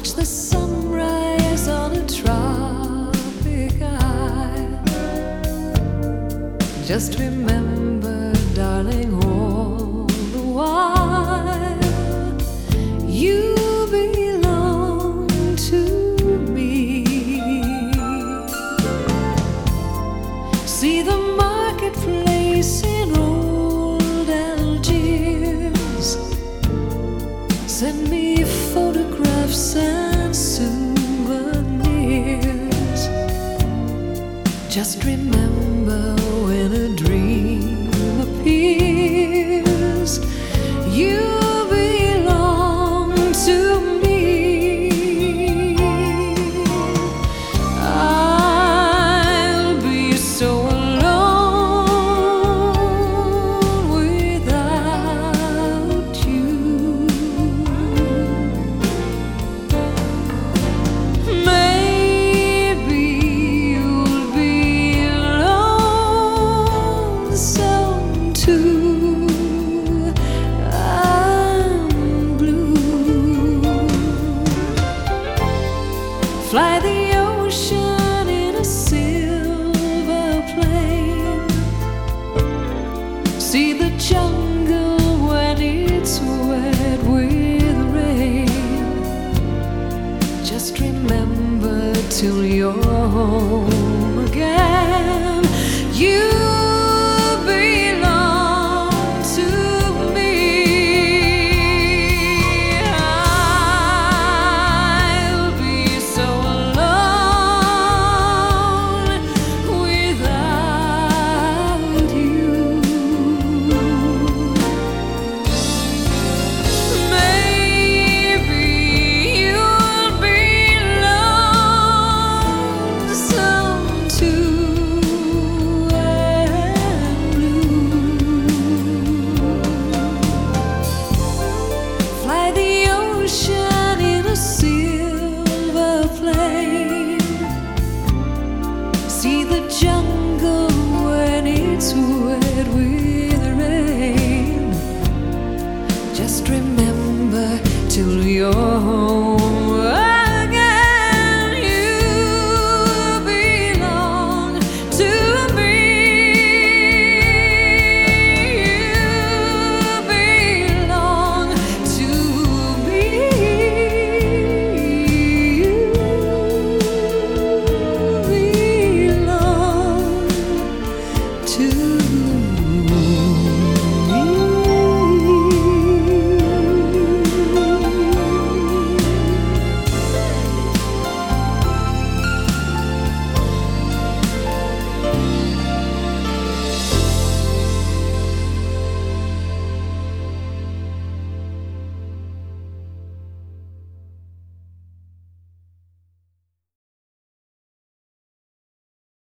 watch the sunrise on a tropic isle. Just remember, darling, all the while you belong to me. See the marketplace in old Algiers. Send me photographs and souvenirs. Just remember, when a dream appears, you belong to me. I'll be so alone without you. Maybe you'll be lonesome too. I'm blue. Fly the ocean in a silver plane. See the jungle when it's wet with rain. Just remember, till you're home again, you